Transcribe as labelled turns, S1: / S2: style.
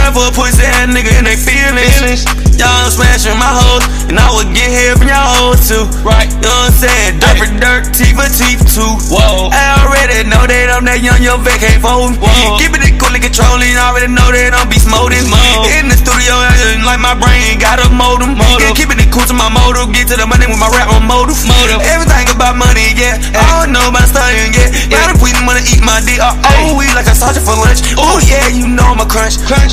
S1: ride for a pussy ass nigga and they feelings. Y'all smashing my hoes, and I would get here from y'all hoes too. Right, you know what I'm saying? Dirt for dirt, teeth for teeth too. Whoa, I already know that I'm that young vet can't fold. Keep it cool and controlling, I already know that I'm be smoking. In the studio, like my brain got a modem. Keeping it cool to my motor, get to the money with my rap on motive. Everything about money, yeah. I don't know about studying, yeah. Gotta put the money, eat my dick. Oh, we like a sergeant for lunch. Oh yeah, you know I'm a crunch.